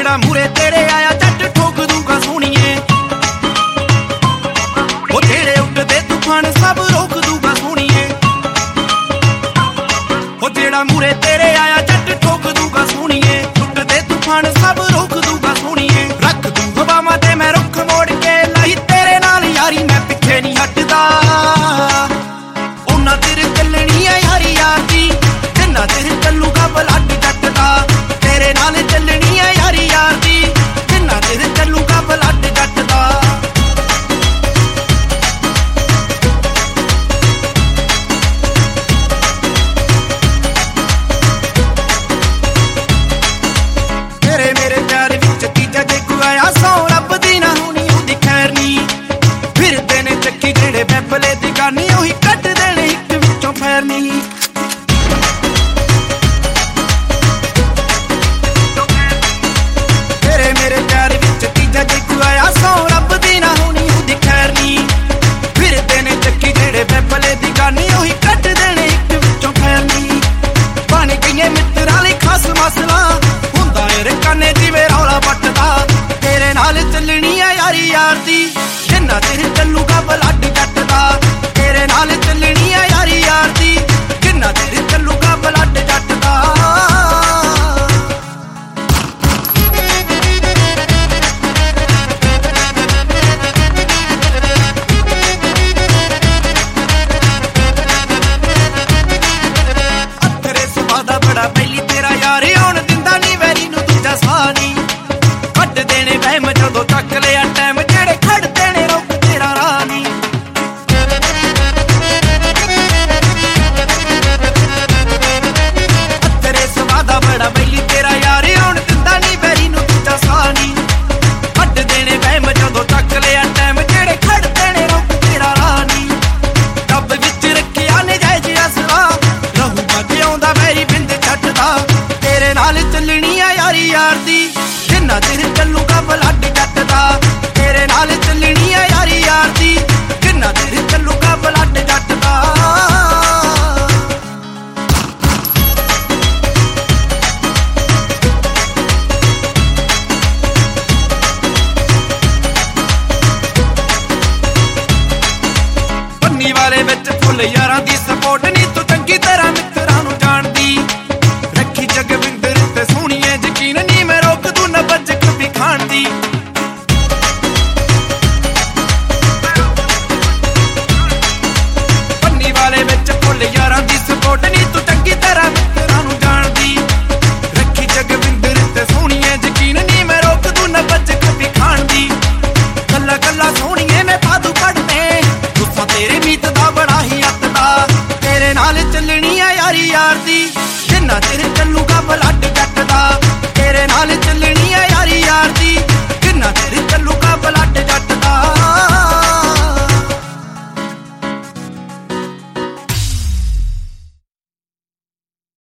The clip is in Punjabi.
ਜਿਹੜਾ ਮੂਰੇ ਤੇਰੇ ਆਇਆ ਜੱਟ ਠੋਕ ਦੂਗਾ ਸੋਹਣੀਏ। ਉਹ ਤੇਰੇ ਉੱਡਦੇ ਤੂਫਾਨ ਸਭ ਰੋਕ ਦੂਗਾ ਸੋਹਣੀਏ। ਉਹ ਜਿਹੜਾ ਮੂਰੇ ਤੇਰੇ ਆਇਆ ਜੱਟ ਠੋਕ ਦੂਗਾ ਸੋਹਣੀਏ। ਉੱਡਦੇ ਤੂਫਾਨ ਸਭ ਰੋਕ ਦੂਗਾ ਸੋਹਣੀਏ। ਰੱਖ ਦੂ ਹਵਾਵਾਂ ਤੇ ਮੈਂ ਰੁੱਖ ਮੋੜ ਕੇ ਨਹੀਂ ਤੇਰੇ ਨਾਲ ਯਾਰੀ ਮੈਂ ਪਿੱਛੇ ਨਹੀਂ ਹਟਦਾ। ਉਹਨਾਂ ਤੇਰੇ ਚੱਲਣੀ ਆ ਯਾਰੀ ਯਾਰ ਦੀ ਜਿੰਨਾ ਤੇਰੇ ਚੱਲੂਗਾ ਬਲੱਡ ਜੱਟ ਦਾ। ਤੇਰੇ ਨਾਲ ਚੱਲਣੀ ਆ ਯਾਰੀ ਯਾਰ ਦੀ ਜਿੰਨਾ ਤੇਰੇ ਚੱਲੂਗਾ ਬਲੱਡ ਜੱਟ ਦਾ। ਤੇਰੇ ਮੇਰੇ ਪਿਆਰ ਵਿੱਚ ਤੀਜਾ ਜੇ ਕੋਈ ਆਇਆ ਸੌ ਰੱਬ ਦੀ ਨਾ ਹੋਣੀ ਉਹਦੀ ਖੈਰ ਨੀ। ਫਿਰਦੇ ਨੇ ਚੱਕੀ ਜਿਹੜੇ ਬੈਬਲੇ ਦੀ ਗਾਨੀ ਉਹੀ ਕੱਢ ਦੇਣੇ ਇੱਕ ਵਿੱਚੋਂ ਫੈਰ ਨੀ। ਤੇਰੇ ਮੇਰੇ ਪਿਆਰ ਵਿੱਚ ਤੀਜਾ ਜੇ ਕੋਈ ਆਇਆ ਸੌ ਰੱਬ ਦੀ ਨਾ ਹੋਣੀ ਉਹਦੀ ਖੈਰ ਨੀ। ਫਿਰਦੇ ਨੇ ਚੱਕੀ ਜਿਹੜੇ ਬੈਬਲੇ ਦੀ ਗਾਨੀ ਉਹੀ ਕੱਢ ਦੇਣੇ ਇੱਕ ਵਿੱਚੋਂ ਫੈਰ ਨੀ। ਬਣ ਗਈਏ ਮਿੱਤਰਾਂ ਲਈ ਖਾਸ ਮਸਲਾ ਹੁੰਦਾ ਏ ਰਕਾਨੇ ਜਿਵੇਂ ਰੌਲਾ ਵੱਟਦਾ। ਤੇਰੇ ਨਾਲ ਚੱਲਣੀ ਆ ਯਾਰੀ ਯਾਰ ਦੀ ਜਿੰਨਾ ਤੇਰੇ ਚੱਲੂਗਾ ਬਲੱਡ ਜੱਟ ਦਾ। ਤੇਰੇ ਨਾਲ ਚੱਲਣੀ ਆ ਯਾਰੀ ਯਾਰ ਦੀ ਜਿੰਨਾ ਤੇਰੇ ਚੱਲੂਗਾ ਬਲੱਡ ਜੱਟ ਦਾ। ਤੇਰੇ ਸੁਭਾਅ ਦਾ ਬੜਾ ਪਹਿਲੀ ਤੇਰਾ ਯਾਰ ਆਉਣ ਦਿੰਦਾ ਨੀ ਵੈਰੀ ਨੂੰ ਦੂਜਾ ਸਾਹ ਨੀ। ਕੱਢ ਦੇਣੇ ਵਹਿਮ ਜਦੋਂ ਚੱਕ ਲਿਆ ਟਾਈਮ ਜਿਹੜੇ ਖੜਦੇ ਨੇ ਰੁਕ ਤੇਰਾ ਰਾਹ ਨੀ। ਤੇਰੇ ਸੁਭਾਅ ਦਾ ਬੜਾ ਪਹਿਲੀ ਤੇਰਾ ਯਾਰ ਆਉਣ ਦਿੰਦਾ ਨੀ ਵੈਰੀ ਨੂੰ ਦੂਜਾ ਸਾਹ ਨੀ। ਕੱਢ ਦੇਣੇ ਵਹਿਮ ਜਦੋਂ ਚੱਕ ਲਿਆ ਟਾਈਮ ਜਿਹੜੇ ਖੜਦੇ ਨੇ ਰੁਕ ਤੇਰਾ ਰਾਹ ਨੀ। ਰੱਬ ਵਿੱਚ ਰੱਖਿਆ ਨਜਾਇਜ਼ ਅਸਲਾ ਰਹੂਗਾ ਜਿਉਂਦਾ ਵੈਰੀ ਬਿੰਦ ਛੱਡਦਾ। ਤੇਰੇ ਨਾਲ ਚੱਲਣੀ ਆ ਯਾਰੀ ਯਾਰ ਦੀ ਜਿੰਨਾ ਤੇਰੇ ਚੱਲੂਗਾ ਬਲੱਡ ਜੱਟ ਦਾ। ਤੇਰੇ ਨਾਲ ਚੱਲਣੀ ਆ ਯਾਰੀ ਯਾਰ ਦੀ ਜਿੰਨਾ ਤੇਰੇ ਚੱਲੂਗਾ ਬਲੱਡ ਜੱਟ ਦਾ। ਪੰਨੀ ਵਾਲੇ ਵਿੱਚ ਫੁੱਲ ਯਾਰਾਂ ਦੀ ਸਪੋਰਟ ਨੀ ਤੂੰ ਚੰਗੀ ਤਰ੍ਹਾਂ ਮਿੱਤਰਾਂ ਨੂੰ ਜਾਣਦੀ। ਰੱਖੀ ਜਗਵਿੰਦਰ ਤੇ ਸੋਹਣੀਏ ਯਕੀਨ ਨੀ ਮੈਂ ਰੋਕ ਦੂ ਨਾ ਬੱਜ ਕਭੀ ਖਾਣ ਦੀ। ਪੰਨੀ ਵਾਲੇ ਵਿੱਚ ਫੁੱਲ ਯਾਰਾਂ ਦੀ ਸਪੋਰਟ ਨੀ ਤੂੰ ਚੰਗੀ ਤਰ੍ਹਾਂ ਮਿੱਤਰਾਂ ਨੂੰ ਜਾਣਦੀ। ਰੱਖੀ ਜਗਵਿੰਦਰ ਤੇ ਸੋਹਣੀਏ ਯਕੀਨ ਨੀ ਮੈਂ ਰੋਕ ਦੂ ਨਾ ਬੱਜ ਕਭੀ ਖਾਣ ਦੀ। ਕੱਲਾ ਕੱਲਾ ਸੋਹਣੀਏ ਮੈਂ ਪਾਦੂ ਪੜਨੇ ਗੁੱਸਾ ਤੇਰੇ ਮੀਤ ਦਾ ਬੜਾ ਹੀ ਅੱਤ ਦਾ। ਤੇਰੇ ਨਾਲ ਚੱਲਣੀ ਆ ਯਾਰੀ ਯਾਰ ਦੀ ਜਿੰਨਾ ਤੇਰੇ ਚੱਲੂਗਾ ਬਲੱਡ